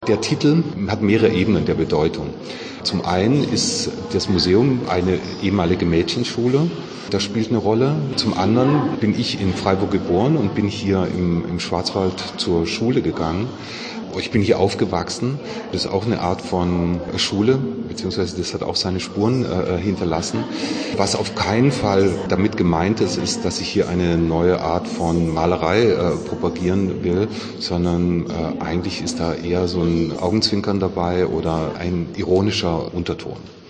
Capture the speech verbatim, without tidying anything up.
Der Titel hat mehrere Ebenen der Bedeutung. Zum einen ist das Museum eine ehemalige Mädchenschule, das spielt eine Rolle. Zum anderen bin ich in Freiburg geboren und bin hier im, im Schwarzwald zur Schule gegangen. Ich bin hier aufgewachsen. Das ist auch eine Art von Schule, beziehungsweise das hat auch seine Spuren äh, hinterlassen. Was auf keinen Fall damit gemeint ist, ist, dass ich hier eine neue Art von Malerei äh, propagieren will, sondern äh, eigentlich ist da eher so ein Augenzwinkern dabei oder ein ironischer Unterton.